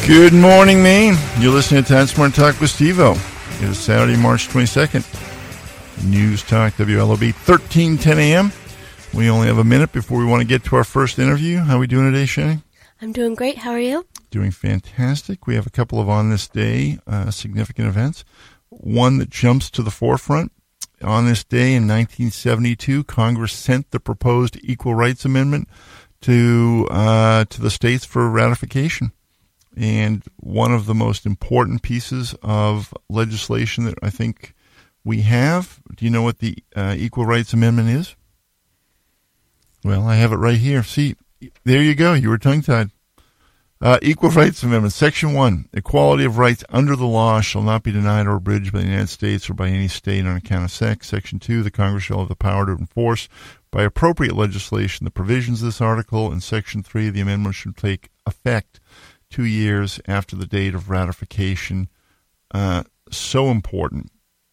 Good morning, Maine. You're listening to Time Smart Talk with Steve-O. It is Saturday, March 22nd. News Talk, WLOB, 1310 a.m. We only have a minute before we want to get to our first interview. How are we doing today, Shani? I'm doing great. How are you? Doing fantastic. We have a couple of on this day significant events. One that jumps to the forefront. On this day in 1972, Congress sent the proposed Equal Rights Amendment to the states for ratification. And one of the most important pieces of legislation that I think we have, do you know what the Equal Rights Amendment is? Well, I have it right here. See, there you go. You were tongue-tied. Equal Rights Amendment, Section 1, equality of rights under the law shall not be denied or abridged by the United States or by any state on account of sex. Section 2, the Congress shall have the power to enforce by appropriate legislation the provisions of this article. And Section 3, the amendment should take effect 2 years after the date of ratification. So important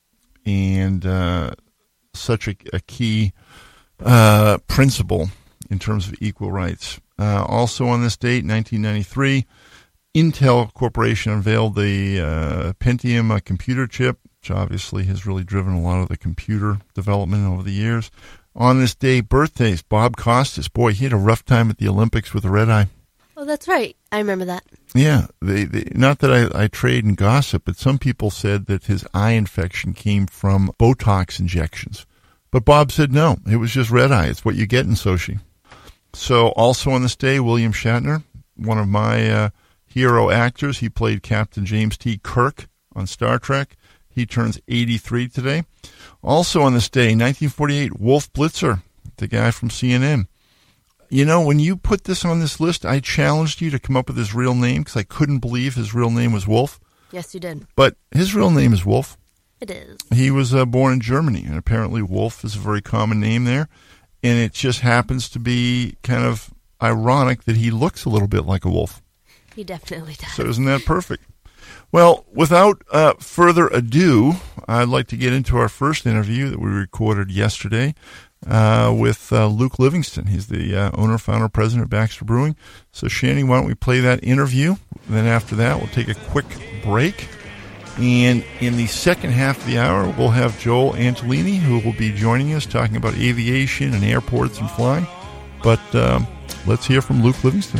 and such a key principle in terms of equal rights. Also on this date, 1993, Intel Corporation unveiled the Pentium computer chip, which obviously has really driven a lot of the computer development over the years. On this day, birthdays, Bob Costas. Boy, he had a rough time at the Olympics with a red eye. Oh, that's right. I remember that. Yeah, not that I trade and gossip, but some people said that his eye infection came from Botox injections. But Bob said no, it was just red eye. It's what you get in Sochi. So also on this day, William Shatner, one of my hero actors. He played Captain James T. Kirk on Star Trek. He turns 83 today. Also on this day, 1948, Wolf Blitzer, the guy from CNN. You know, when you put this on this list, I challenged you to come up with his real name because I couldn't believe his real name was Wolf. Yes, you did. But his real name is Wolf. It is. He was born in Germany, and apparently Wolf is a very common name there. And it just happens to be kind of ironic that he looks a little bit like a wolf. He definitely does. So isn't that perfect? Well, without further ado, I'd like to get into our first interview that we recorded yesterday with Luke Livingston. He's the owner, founder, president of Baxter Brewing. So, Shani, why don't we play that interview? Then after that, we'll take a quick break. And in the second half of the hour, we'll have Joel Angelini, who will be joining us, talking about aviation and airports and flying. But let's hear from Luke Livingston.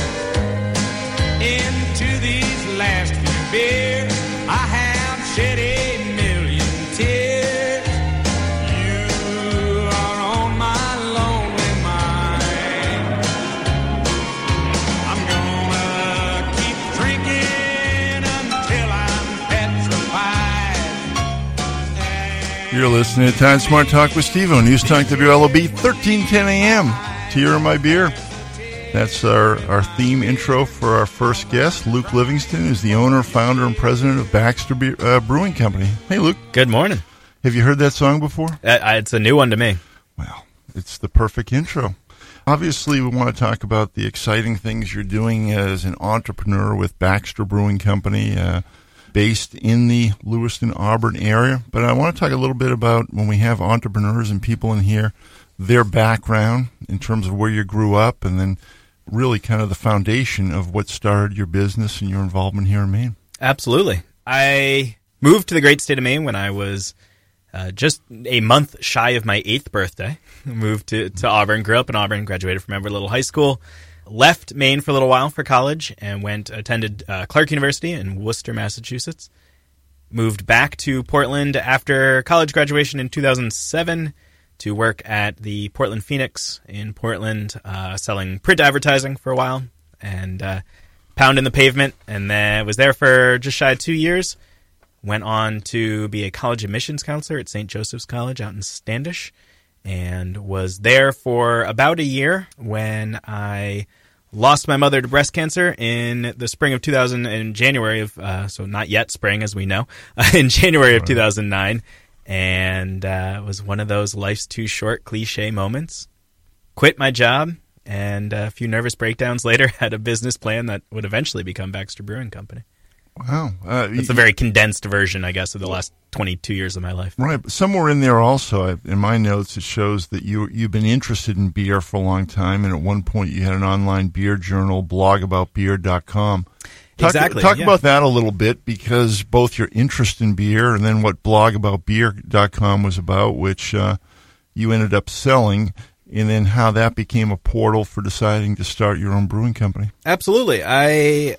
Into these last few beers, I have shed a million tears. You are on my lonely mind. I'm gonna keep drinking until I'm petrified. You're listening to Time Smart Talk with Steve-O, News Talk WLOB, 1310 a.m. Tear in my beer. That's our theme intro for our first guest. Luke Livingston is the owner, founder, and president of Baxter Brewing Company. Hey, Luke. Good morning. Have you heard that song before? It's a new one to me. Well, it's the perfect intro. Obviously, we want to talk about the exciting things you're doing as an entrepreneur with Baxter Brewing Company, based in the Lewiston, Auburn area. But I want to talk a little bit about when we have entrepreneurs and people in here, their background in terms of where you grew up, and then really kind of the foundation of what started your business and your involvement here in Maine. Absolutely. I moved to the great state of Maine when I was just a month shy of my 8th birthday. Moved to Auburn, grew up in Auburn, graduated from Everett Little High School, left Maine for a little while for college, and attended Clark University in Worcester, Massachusetts. Moved back to Portland after college graduation in 2007 to work at the Portland Phoenix in Portland, selling print advertising for a while, and pounding the pavement, and then was there for just shy of 2 years. Went on to be a college admissions counselor at St. Joseph's College out in Standish, and was there for about a year when I lost my mother to breast cancer in the spring of 2000, in January of, so not yet spring as we know, in January of 2009. And it was one of those life's too short cliche moments. Quit my job, and a few nervous breakdowns later had a business plan that would eventually become Baxter Brewing Company. Wow. It's a very condensed version, I guess, of the last 22 years of my life. Right. But somewhere in there also, in my notes, it shows that you've been interested in beer for a long time, and at one point you had an online beer journal, blogaboutbeer.com. Exactly. Talk yeah. about that a little bit, because both your interest in beer and then what blogaboutbeer.com was about, which you ended up selling, and then how that became a portal for deciding to start your own brewing company. Absolutely. I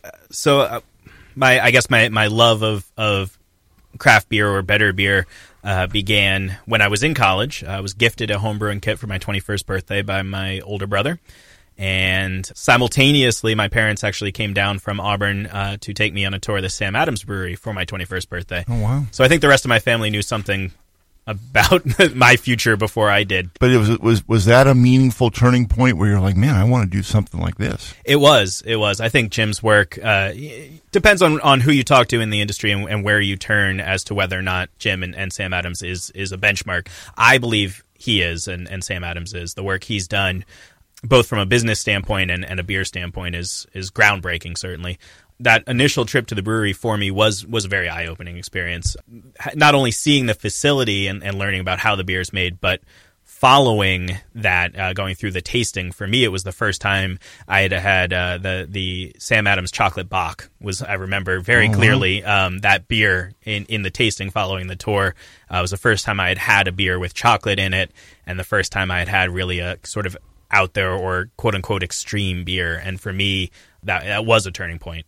guess my love of craft beer or better beer began when I was in college. I was gifted a homebrewing kit for my 21st birthday by my older brother. And simultaneously, my parents actually came down from Auburn to take me on a tour of the Sam Adams Brewery for my 21st birthday. Oh, wow. So I think the rest of my family knew something about my future before I did. But was that a meaningful turning point where you're like, man, I want to do something like this? It was. I think Jim's work depends on who you talk to in the industry and where you turn as to whether or not Jim and Sam Adams is a benchmark. I believe he is, and Sam Adams is. The work he's done, both from a business standpoint and a beer standpoint, is groundbreaking, certainly. That initial trip to the brewery for me was a very eye-opening experience. Not only seeing the facility and learning about how the beer is made, but following that, going through the tasting. For me, it was the first time I had the Sam Adams Chocolate Bock. I remember very clearly that beer in the tasting following the tour. Was the first time I had a beer with chocolate in it, and the first time I had really a sort of out there or quote unquote extreme beer. And for me, that was a turning point.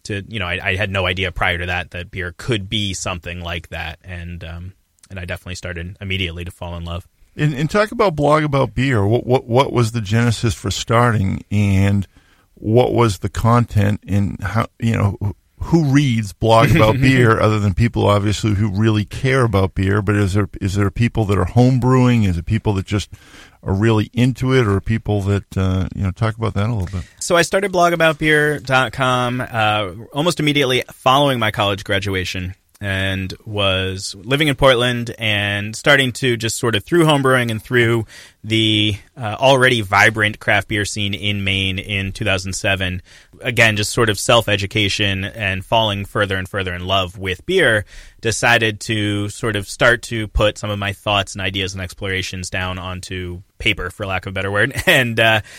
I had no idea prior to that beer could be something like that, and I definitely started immediately to fall in love. And talk about Blog About Beer. What was the genesis for starting, and what was the content, and how, who reads Blog About Beer other than people obviously who really care about beer? But is there people that are home brewing? Is it people that just are really into it, or people that talk about that a little bit? So I started blogaboutbeer.com almost immediately following my college graduation, and was living in Portland and starting to just sort of through homebrewing and through the already vibrant craft beer scene in Maine in 2007, again, just sort of self-education and falling further and further in love with beer, decided to sort of start to put some of my thoughts and ideas and explorations down onto paper, for lack of a better word, and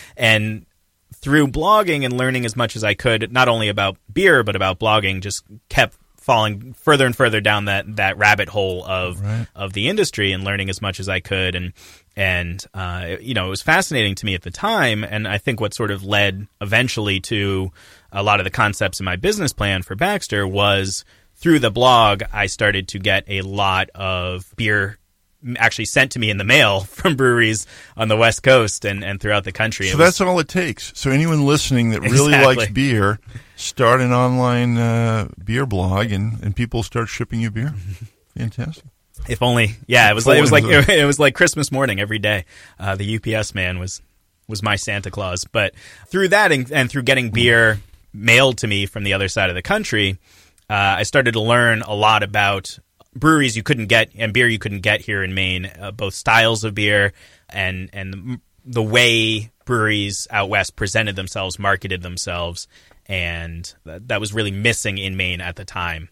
through blogging and learning as much as I could, not only about beer, but about blogging, just kept falling further and further down that rabbit hole of the industry and learning as much as I could. And it was fascinating to me at the time. And I think what sort of led eventually to a lot of the concepts in my business plan for Baxter was through the blog, I started to get a lot of beer actually sent to me in the mail from breweries on the West Coast and throughout the country. So that's all it takes. So anyone listening that really likes beer, start an online beer blog, and people start shipping you beer. Fantastic. If only, yeah. It was like Christmas morning every day. The UPS man was my Santa Claus. But through that and through getting beer mailed to me from the other side of the country, I started to learn a lot about breweries you couldn't get and beer you couldn't get here in Maine, both styles of beer and the way breweries out west presented themselves, marketed themselves, and that was really missing in Maine at the time.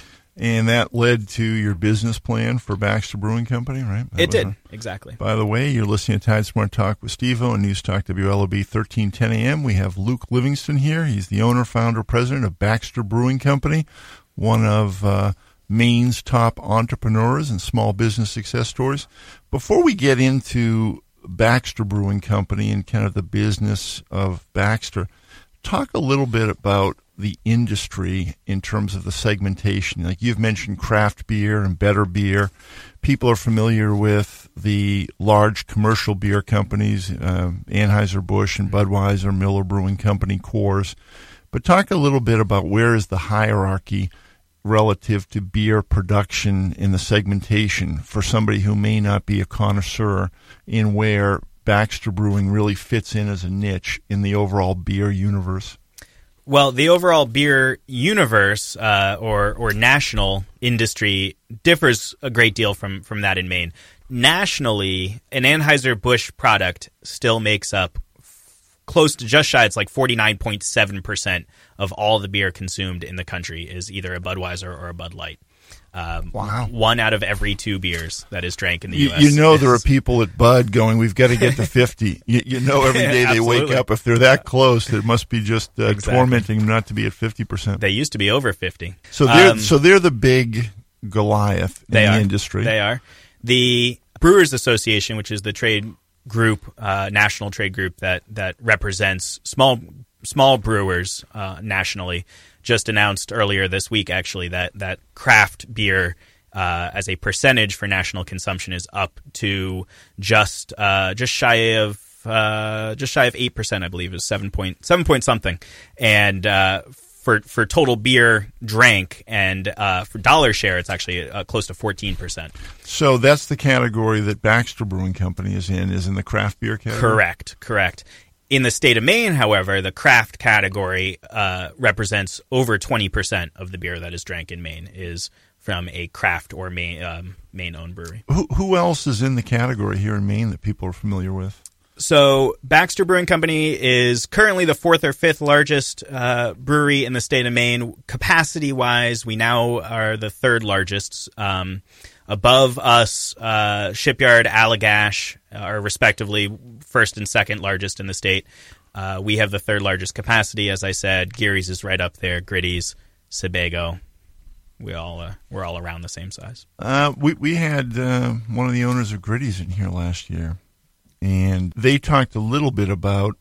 And that led to your business plan for Baxter Brewing Company, right? It did, exactly. By the way, you're listening to Tide Smart Talk with Steve-O and News Talk WLOB 1310 AM. We have Luke Livingston here. He's the owner, founder, president of Baxter Brewing Company, one of Maine's top entrepreneurs and small business success stories. Before we get into Baxter Brewing Company and kind of the business of Baxter, talk a little bit about the industry in terms of the segmentation. Like you've mentioned craft beer and better beer. People are familiar with the large commercial beer companies, Anheuser-Busch and Budweiser, Miller Brewing Company, Coors. But talk a little bit about where is the hierarchy relative to beer production in the segmentation for somebody who may not be a connoisseur, in where Baxter Brewing really fits in as a niche in the overall beer universe. Well, the overall beer universe or national industry differs a great deal from that in Maine. Nationally, an Anheuser-Busch product still makes up close to just shy, it's like 49.7% of all the beer consumed in the country is either a Budweiser or a Bud Light. Wow. 1 out of every 2 beers that is drank in the You, U.S. you know there are is- people at Bud going, we've got to get to 50. You know every day they wake Absolutely. up, if they're that close, it must be just Exactly. tormenting them not to be at 50%. They used to be over 50. So they're the big Goliath in They the are. industry. They are. The Brewers Association, which is the trade group, national trade group that represents small brewers nationally, just announced earlier this week, actually, that craft beer as a percentage for national consumption is up to just shy of 8%, I believe, is 7 point something, and for total beer drank and for dollar share, it's actually close to 14%. So that's the category that Baxter Brewing Company is in the craft beer category? Correct. In the state of Maine, however, the craft category represents over 20% of the beer that is drank in Maine is from a craft or Maine-owned brewery. Who else is in the category here in Maine that people are familiar with? So Baxter Brewing Company is currently the 4th or 5th largest brewery in the state of Maine. Capacity-wise, we now are the 3rd largest. Above us, Shipyard, Allagash are respectively 1st and 2nd largest in the state. We have the 3rd largest capacity, as I said. Geary's is right up there. Gritty's, Sebago. We're all around the same size. We had one of the owners of Gritty's in here last year, and they talked a little bit about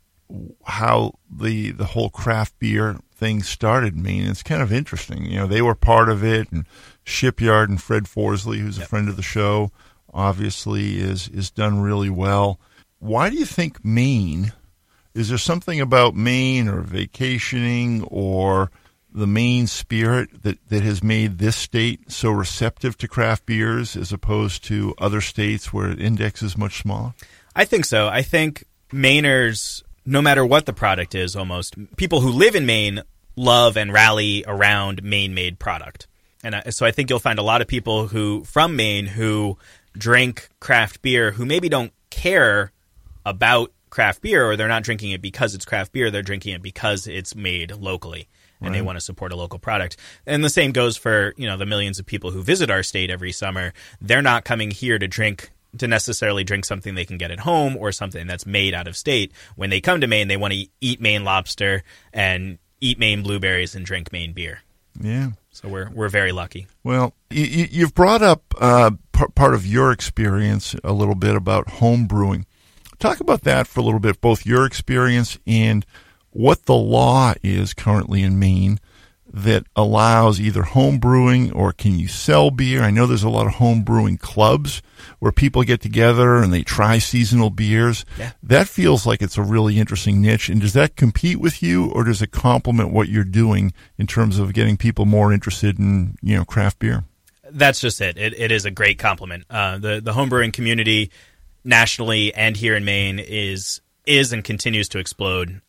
how the whole craft beer thing started in Maine. It's kind of interesting. You know, they were part of it, and Shipyard and Fred Forsley, who's a friend of the show, obviously is done really well. Why do you think Maine? Is there something about Maine or vacationing or the Maine spirit that has made this state so receptive to craft beers as opposed to other states where the index is much smaller? I think so. I think Mainers, no matter what the product is, almost, people who live in Maine love and rally around Maine-made product. And so I think you'll find a lot of people from Maine who drink craft beer who maybe don't care about craft beer, or they're not drinking it because it's craft beer. They're drinking it because it's made locally, and they want to support a local product. And the same goes for, the millions of people who visit our state every summer. They're not coming here to necessarily drink something they can get at home or something that's made out of state. When they come to Maine, they want to eat Maine lobster and eat Maine blueberries and drink Maine beer. Yeah. So we're very lucky. Well, you've brought up part of your experience a little bit about home brewing. Talk about that for a little bit, both your experience and what the law is currently in Maine that allows either home brewing or can you sell beer? I know there's a lot of home brewing clubs where people get together and they try seasonal beers. Yeah. That feels like it's a really interesting niche. And does that compete with you, or does it complement what you're doing in terms of getting people more interested in, craft beer? That's just it. It is a great compliment. The homebrewing community nationally and here in Maine is and continues to explode.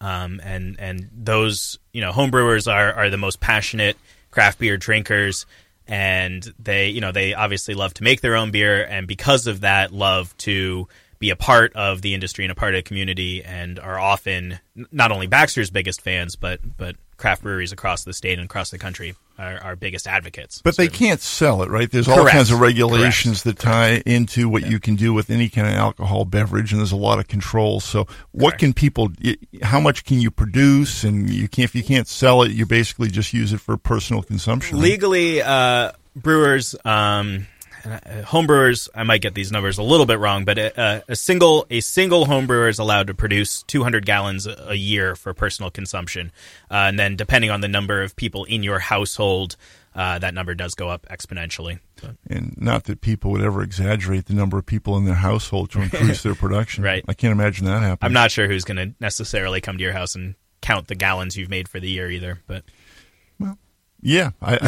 And those, homebrewers are the most passionate craft beer drinkers, and they obviously love to make their own beer, and because of that, love to be a part of the industry and a part of the community, and are often not only Baxter's biggest fans, but craft breweries across the state and across the country are our biggest advocates. But they can't sell it, right? There's all Correct. kinds of regulations Correct. that tie into what you can do with any kind of alcohol beverage, and there's a lot of controls. So what can people, how much can you produce? And if you can't sell it, you basically just use it for personal consumption. Right? Legally, brewers, home brewers, I might get these numbers a little bit wrong, but a single home brewer is allowed to produce 200 gallons a year for personal consumption. And then depending on the number of people in your household, that number does go up exponentially. And not that people would ever exaggerate the number of people in their household to increase their production. Right. I can't imagine that happening. I'm not sure who's going to necessarily come to your house and count the gallons you've made for the year either, but... Yeah,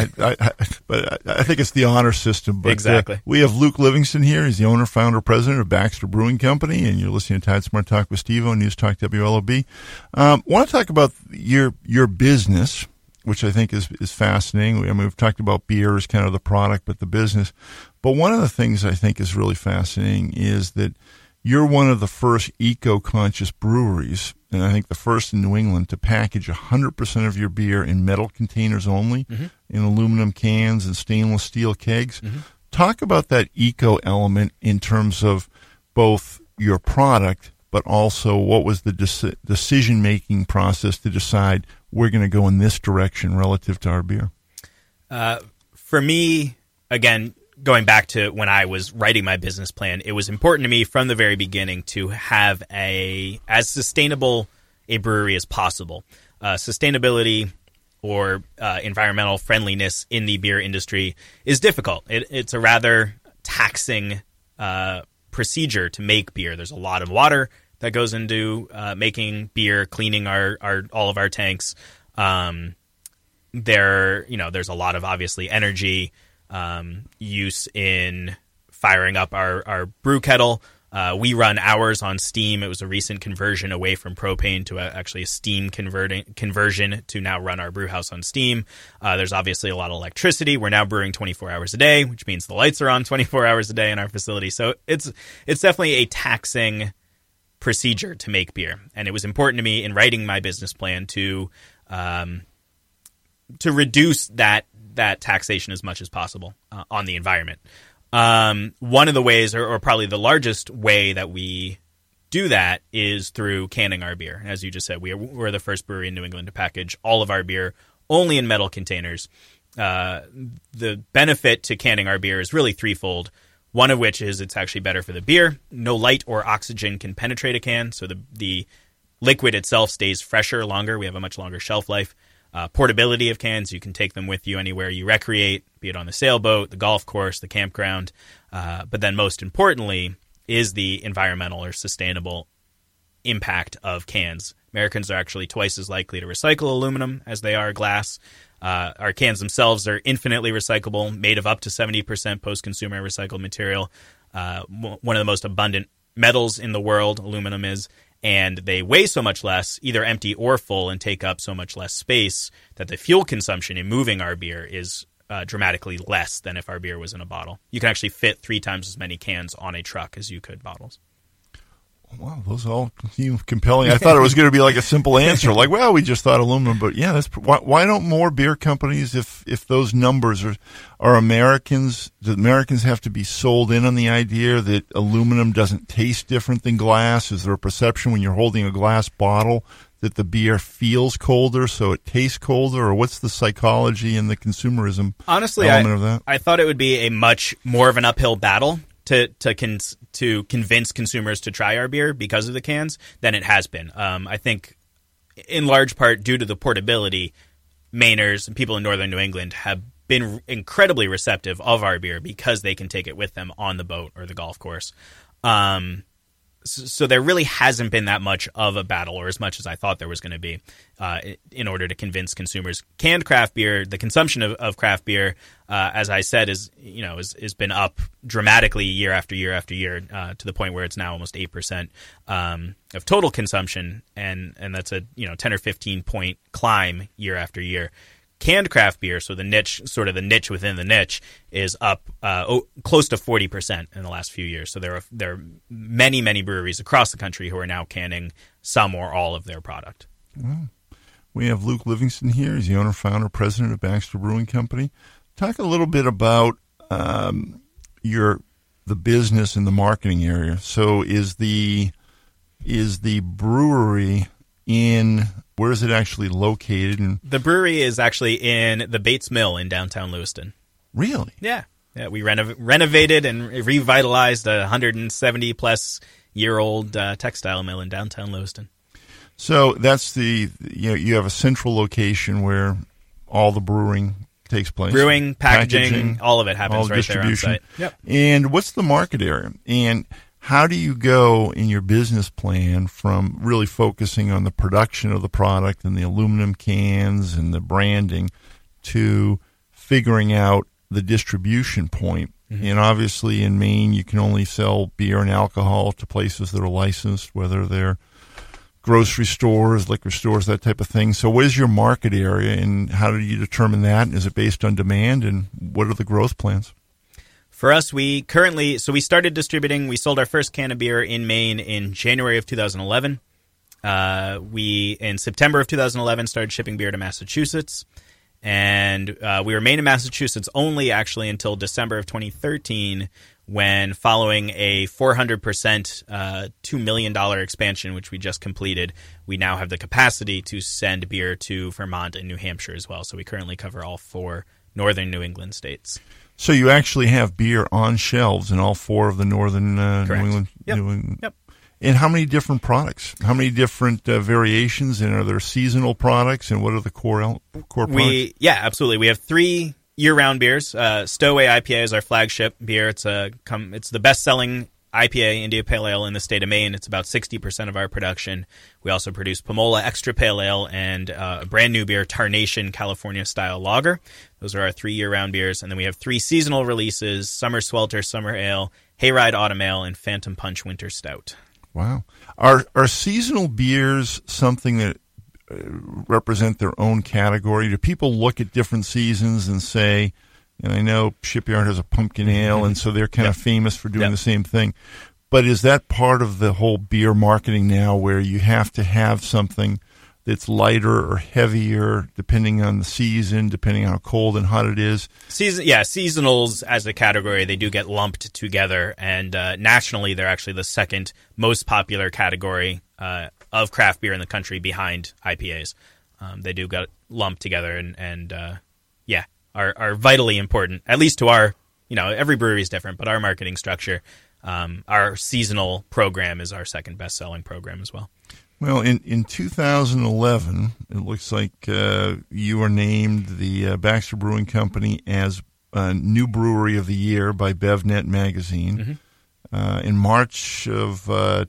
but I think it's the honor system. But, exactly. We have Luke Livingston here. He's the owner, founder, president of Baxter Brewing Company, and you're listening to Tide Smart Talk with Steve on News Talk WLOB. Want to talk about your business, which I think is fascinating. I mean, we've talked about beer as kind of the product, but the business. But one of the things I think is really fascinating is that You're one of the first eco-conscious breweries, and I think the first in New England, to package 100% of your beer in metal containers only, in aluminum cans and stainless steel kegs. Talk about that eco element in terms of both your product, but also what was the decision-making process to decide we're going to go in this direction relative to our beer? For me, again, going back to when I was writing my business plan, it was important to me from the very beginning to have as sustainable a brewery as possible. Sustainability or environmental friendliness in the beer industry is difficult. It's a rather taxing procedure to make beer. There's a lot of water that goes into making beer, cleaning all of our tanks. There's a lot of obviously energy use in firing up our brew kettle. We run ours on steam. It was a recent conversion away from propane to actually a steam conversion to now run our brew house on steam. There's obviously a lot of electricity. We're now brewing 24 hours a day, which means the lights are on 24 hours a day in our facility. So it's definitely a taxing procedure to make beer. And it was important to me in writing my business plan to reduce that taxation as much as possible on the environment. One of the ways, or probably the largest way that we do that, is through canning our beer. As you just said, we're the first brewery in New England to package all of our beer only in metal containers. The benefit to canning our beer is really threefold. One of which is it's actually better for the beer. No light or oxygen can penetrate a can, so the liquid itself stays fresher longer. We have a much longer shelf life. Portability of cans, you can take them with you anywhere you recreate, be it on the sailboat, the golf course, the campground. But then most importantly is the environmental or sustainable impact of cans. Americans are actually twice as likely to recycle aluminum as they are glass. Our cans themselves are infinitely recyclable, made of up to 70% post-consumer recycled material. One of the most abundant metals in the world, aluminum is. And they weigh so much less, either empty or full, and take up so much less space that the fuel consumption in moving our beer is dramatically less than if our beer was in a bottle. You can actually fit 3 times as many cans on a truck as you could bottles. Wow, those all seem compelling. I thought it was going to be like a simple answer, like, well, we just thought aluminum, but yeah, why don't more beer companies, if those numbers are Americans, do Americans have to be sold in on the idea that aluminum doesn't taste different than glass? Is there a perception when you're holding a glass bottle that the beer feels colder, so it tastes colder, or what's the psychology and the consumerism element of that? I thought it would be a much more of an uphill battle to convince consumers to try our beer because of the cans than it has been. I think in large part due to the portability, Mainers and people in northern New England have been incredibly receptive of our beer because they can take it with them on the boat or the golf course. So there really hasn't been that much of a battle, or as much as I thought there was going to be, in order to convince consumers. Canned craft beer, the consumption of craft beer, as I said, is been up dramatically year after year after year, to the point where it's now almost 8% of total consumption, and that's a 10 or 15 point climb year after year. Canned craft beer, so the niche within the niche, is up close to 40% in the last few years. So there are many, many breweries across the country who are now canning some or all of their product. Wow. We have Luke Livingston here. He's the owner, founder, president of Baxter Brewing Company. Talk a little bit about the business and the marketing area. So is the brewery where is it actually located? And the brewery is actually in the Bates Mill in downtown Lewiston. Really? Yeah. We renovated and revitalized a 170-plus year old textile mill in downtown Lewiston. So that's you have a central location where all the brewing takes place. Brewing, packaging, all of it happens right there on site. Yep. And what's the market area? And how do you go in your business plan from really focusing on the production of the product and the aluminum cans and the branding to figuring out the distribution point? Mm-hmm. And obviously in Maine, you can only sell beer and alcohol to places that are licensed, whether they're grocery stores, liquor stores, that type of thing. So what is your market area, and how do you determine that? Is it based on demand, and what are the growth plans? For us, we started distributing. We sold our first can of beer in Maine in January of 2011. We, in September of 2011, started shipping beer to Massachusetts. And we remained in Massachusetts only actually until December of 2013, when following a 400% $2 million expansion, which we just completed, we now have the capacity to send beer to Vermont and New Hampshire as well. So we currently cover all 4 northern New England states. So you actually have beer on shelves in all 4 of the northern New England. Yep. New England. Yep. And how many different products? How many different variations? And are there seasonal products? And what are the core products? Yeah, absolutely. We have 3 year-round beers. Stowaway IPA is our flagship beer. It's the best-selling IPA, India Pale Ale, in the state of Maine. It's about 60% of our production. We also produce Pomola Extra Pale Ale and a brand new beer, Tarnation California-style lager. Those are our 3 year-round beers. And then we have 3 seasonal releases, Summer Swelter, Summer Ale, Hayride Autumn Ale, and Phantom Punch Winter Stout. Wow. Are seasonal beers something that represent their own category? Do people look at different seasons and say, and I know Shipyard has a pumpkin ale, and so they're kind of famous for doing the same thing. But is that part of the whole beer marketing now, where you have to have something that's lighter or heavier depending on the season, depending on how cold and hot it is? Seasonals as a category, they do get lumped together, and nationally they're actually the second most popular category of craft beer in the country behind IPAs. They do get lumped together and are vitally important, at least to our, every brewery is different, but our marketing structure, our seasonal program is our second best-selling program as well. Well, in 2011, it looks like you were named the Baxter Brewing Company as New Brewery of the Year by BevNet magazine. Mm-hmm. In March of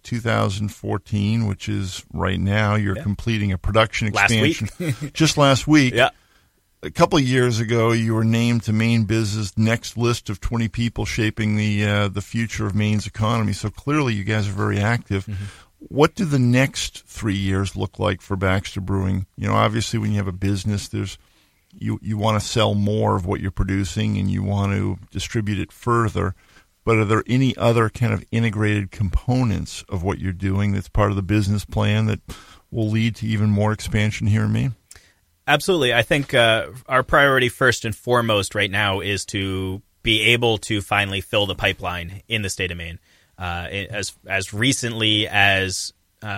2014, which is right now, you're completing a production expansion. Last week. Just last week. Yeah. A couple of years ago, you were named to Maine Biz's next list of 20 people shaping the future of Maine's economy. So clearly, you guys are very active. Mm-hmm. What do the next 3 years look like for Baxter Brewing? Obviously, when you have a business, you want to sell more of what you're producing and you want to distribute it further. But are there any other kind of integrated components of what you're doing that's part of the business plan that will lead to even more expansion here in Maine? Absolutely. I think our priority first and foremost right now is to be able to finally fill the pipeline in the state of Maine. As recently as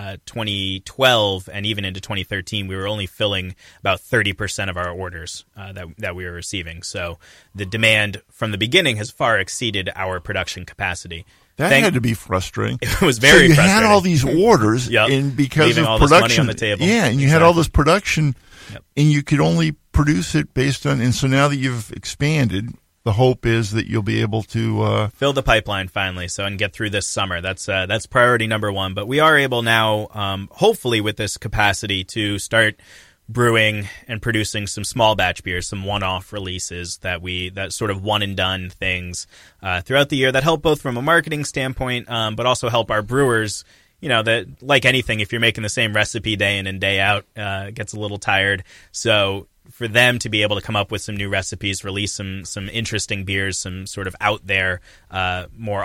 2012 and even into 2013, we were only filling about 30% of our orders that we were receiving. So the demand from the beginning has far exceeded our production capacity. That had to be frustrating. It was very frustrating. So you had all these orders, and because leaving of all production, this money on the table. Yeah, and you had all this production, and you could only produce it based on. And so now that you've expanded, the hope is that you'll be able to fill the pipeline finally, and get through this summer. That's priority number one. But we are able now, hopefully, with this capacity, to start brewing and producing some small batch beers, some one-off releases that sort of one and done things throughout the year that help both from a marketing standpoint, but also help our brewers. That like anything, if you're making the same recipe day in and day out, it gets a little tired. So for them to be able to come up with some new recipes, release some interesting beers, some sort of out there, more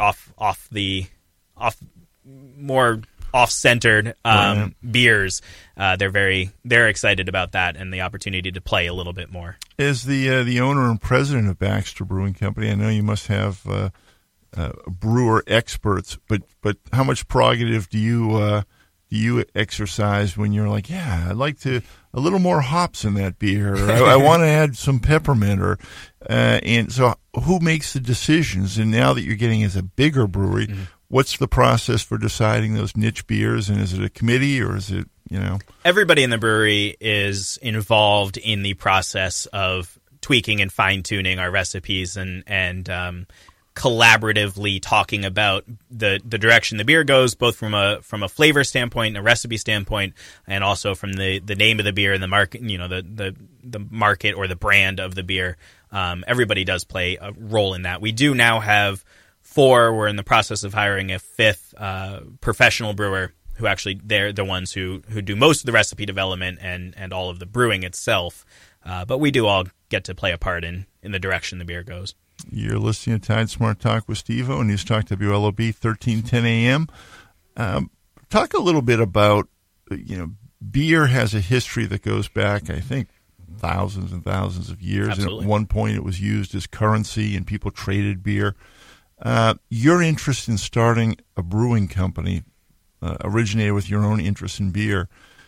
more off-centered beers, they're excited about that and the opportunity to play a little bit more. As the owner and president of Baxter Brewing Company, I know you must have brewer experts, but how much prerogative do you exercise when you're like, I'd like a little more hops in that beer, or I want to add some peppermint, and so who makes the decisions? And now that you're getting as a bigger brewery, what's the process for deciding those niche beers? And is it a committee, or is it, Everybody in the brewery is involved in the process of tweaking and fine-tuning our recipes and collaboratively talking about the direction the beer goes, both from a flavor standpoint, a recipe standpoint, and also from the name of the beer and the market, the market or the brand of the beer. Everybody does play a role in that. We do now have 4. We're in the process of hiring a 5th professional brewer who actually they're the ones who do most of the recipe development and all of the brewing itself. But we do all get to play a part in the direction the beer goes. You're listening to Tide Smart Talk with Steve-O, News Talk WLOB 1310 AM. Talk a little bit about, beer has a history that goes back, I think, thousands and thousands of years. Absolutely. And at one point it was used as currency and people traded beer. Your interest in starting a brewing company originated with your own interest in beer.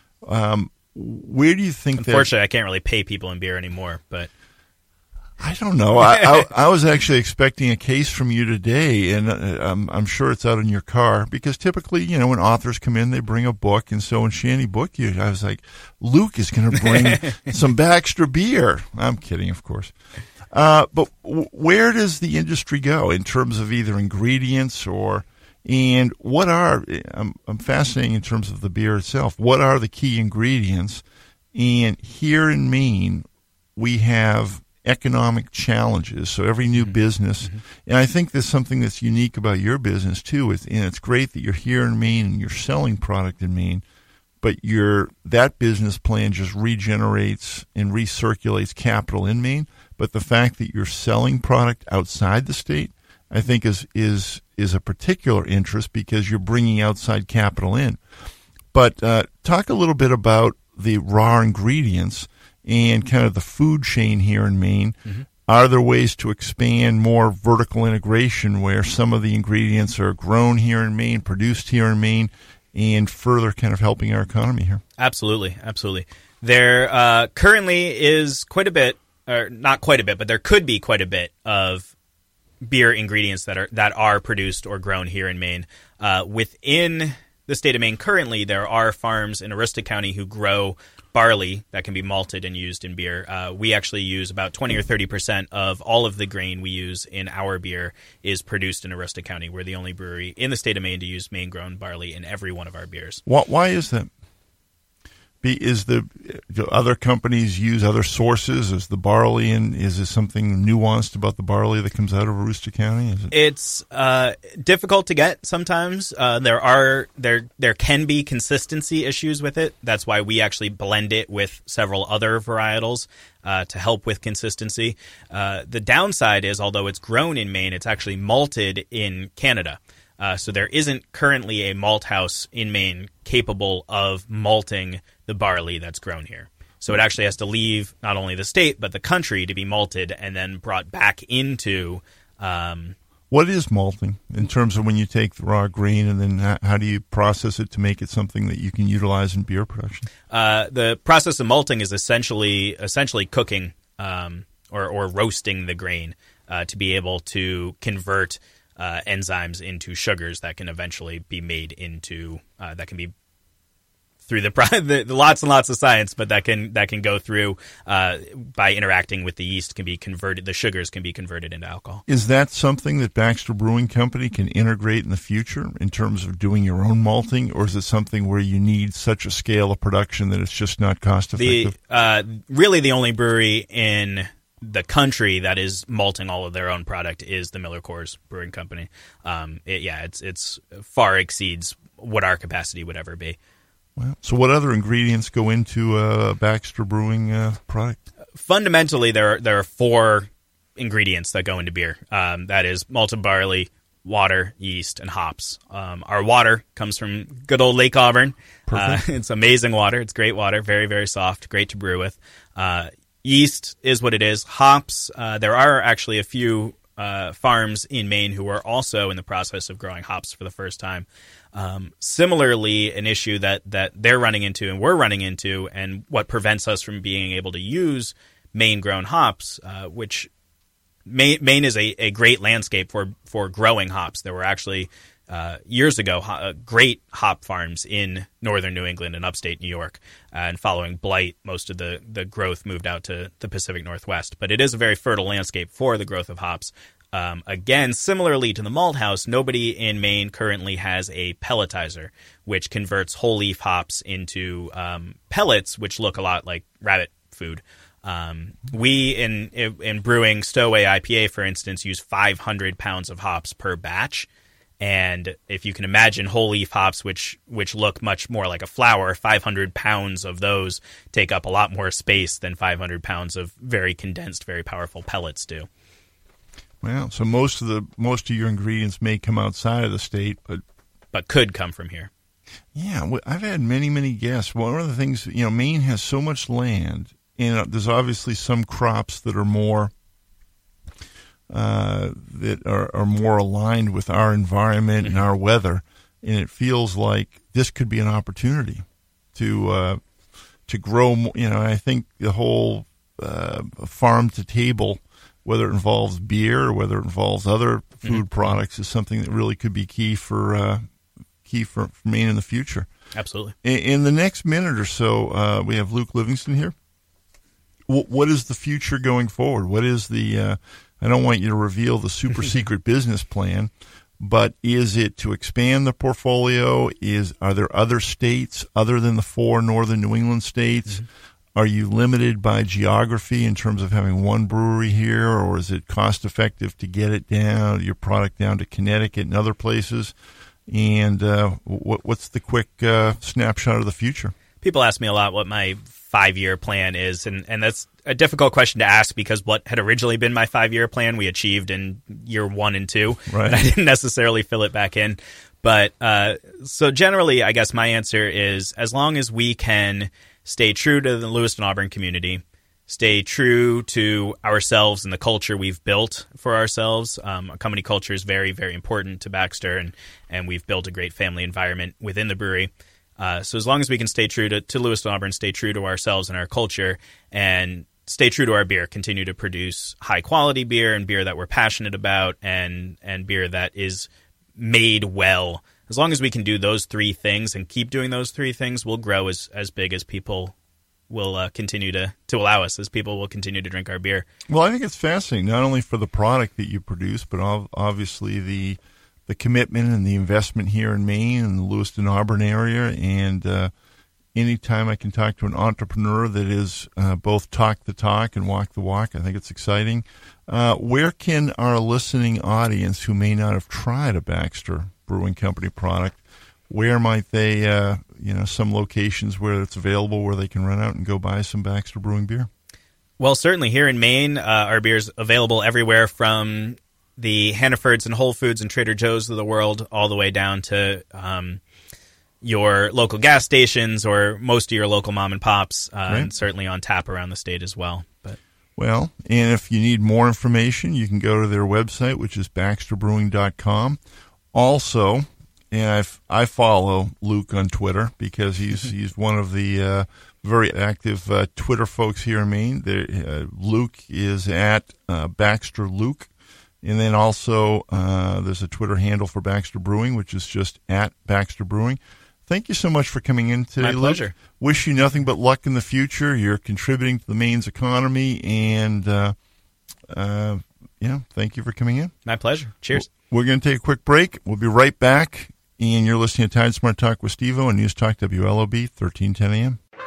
Where do you think Unfortunately, I can't really pay people in beer anymore, but... I don't know. I was actually expecting a case from you today, and I'm sure it's out in your car, because typically, when authors come in, they bring a book, and so when Shanny booked you, I was like, Luke is going to bring some Baxter beer. I'm kidding, of course. But where does the industry go in terms of either ingredients and what are, I'm fascinated in terms of the beer itself, what are the key ingredients? And here in Maine, we have economic challenges. So every new business, and I think there's something that's unique about your business too. And it's great that you're here in Maine and you're selling product in Maine, but that business plan just regenerates and recirculates capital in Maine. But the fact that you're selling product outside the state, I think is a particular interest because you're bringing outside capital in. But talk a little bit about the raw ingredients and kind of the food chain here in Maine. Mm-hmm. Are there ways to expand more vertical integration where some of the ingredients are grown here in Maine, produced here in Maine, and further kind of helping our economy here? Absolutely. There currently is quite a bit, or not quite a bit, but there could be quite a bit of beer ingredients that are produced or grown here in Maine. Within the state of Maine currently, there are farms in Aroostook County who grow barley that can be malted and used in beer. We actually use about 20 or 30% of all of the grain we use in our beer is produced in Aroostook County. We're the only brewery in the state of Maine to use Maine-grown barley in every one of our beers. Why is that? Do other companies use other sources? Is the barley, and is there something nuanced about the barley that comes out of Aroostook County? It's difficult to get sometimes. There can be consistency issues with it. That's why we actually blend it with several other varietals to help with consistency. The downside is, although it's grown in Maine, it's actually malted in Canada. So there isn't currently a malt house in Maine capable of malting the barley that's grown here. So it actually has to leave not only the state, but the country to be malted and then brought back into... What is malting in terms of when you take the raw grain and then how do you process it to make it something that you can utilize in beer production? The process of malting is essentially cooking or roasting the grain to be able to convert enzymes into sugars that can eventually be made into that can be through the lots and lots of science, but that can go through by interacting with the yeast, can be converted. The sugars can be converted into alcohol. Is that something that Baxter Brewing Company can integrate in the future in terms of doing your own malting, or is it something where you need such a scale of production that it's just not cost effective? Really, the only brewery in the country that is malting all of their own product is the Miller Coors Brewing Company. It's far exceeds what our capacity would ever be. Well, so what other ingredients go into a Baxter Brewing product? Fundamentally, there are 4 ingredients that go into beer. That is malted barley, water, yeast, and hops. Our water comes from good old Lake Auburn. It's amazing water. It's great water, very, very soft, great to brew with. Yeast is what it is. Hops, there are actually a few farms in Maine who are also in the process of growing hops for the first time. Similarly, an issue that they're running into and we're running into, and what prevents us from being able to use Maine-grown hops, which Maine is a great landscape for growing hops. There were actually years ago great hop farms in northern New England and upstate New York, and following blight, most of the growth moved out to the Pacific Northwest. But it is a very fertile landscape for the growth of hops. Again, similarly to the malt house, nobody in Maine currently has a pelletizer, which converts whole leaf hops into pellets, which look a lot like rabbit food. We, in brewing Stowaway IPA, for instance, use 500 pounds of hops per batch. And if you can imagine whole leaf hops, which look much more like a flower, 500 pounds of those take up a lot more space than 500 pounds of very condensed, very powerful pellets do. Well, so most of your ingredients may come outside of the state, but could come from here. Yeah, I've had many guests. One of the things, Maine has so much land, and there's obviously some crops that are more more aligned with our environment and our weather, and it feels like this could be an opportunity to grow. I think the whole farm to table, whether it involves beer or whether it involves other food products, is something that really could be key for Maine in the future. Absolutely. In the next minute or so, we have Luke Livingston here. What is the future going forward? What is the I don't want you to reveal the super secret business plan, but is it to expand the portfolio? Are there other states other than the 4 northern New England states? Are you limited by geography in terms of having one brewery here, or is it cost effective to get your product down to Connecticut and other places? And what's the quick snapshot of the future? People ask me a lot what my 5-year plan is, and that's a difficult question to ask because what had originally been my 5-year plan we achieved in year 1 and 2, right. And I didn't necessarily fill it back in. But so generally, I guess my answer is as long as we can stay true to the Lewiston Auburn community, stay true to ourselves and the culture we've built for ourselves. Our company culture is very, very important to Baxter, and we've built a great family environment within the brewery. So as long as we can stay true to Lewiston Auburn, stay true to ourselves and our culture, and stay true to our beer, continue to produce high-quality beer and beer that we're passionate about and beer that is made well. As long as we can do those 3 things and keep doing those 3 things, we'll grow as big as people will continue to allow us, as people will continue to drink our beer. Well, I think it's fascinating, not only for the product that you produce, but obviously the commitment and the investment here in Maine and the Lewiston Auburn area. And anytime I can talk to an entrepreneur that is both talk the talk and walk the walk, I think it's exciting. Where can our listening audience who may not have tried a Baxter Brewing Company product, where might they, some locations where it's available where they can run out and go buy some Baxter Brewing beer? Well, certainly here in Maine, our beer is available everywhere from the Hannafords and Whole Foods and Trader Joe's of the world all the way down to your local gas stations or most of your local mom and pops, and certainly on tap around the state as well. Well, and if you need more information, you can go to their website, which is baxterbrewing.com. Also, and I follow Luke on Twitter because he's one of the very active Twitter folks here in Maine. Luke is at Baxter Luke. And then also there's a Twitter handle for Baxter Brewing, which is just at Baxter Brewing. Thank you so much for coming in today, My pleasure. Luke. Wish you nothing but luck in the future. You're contributing to the Maine's economy, and thank you for coming in. My pleasure. Cheers. We're going to take a quick break. We'll be right back, and you're listening to Tide Smart Talk with Steve-O on News Talk WLOB 1310 AM.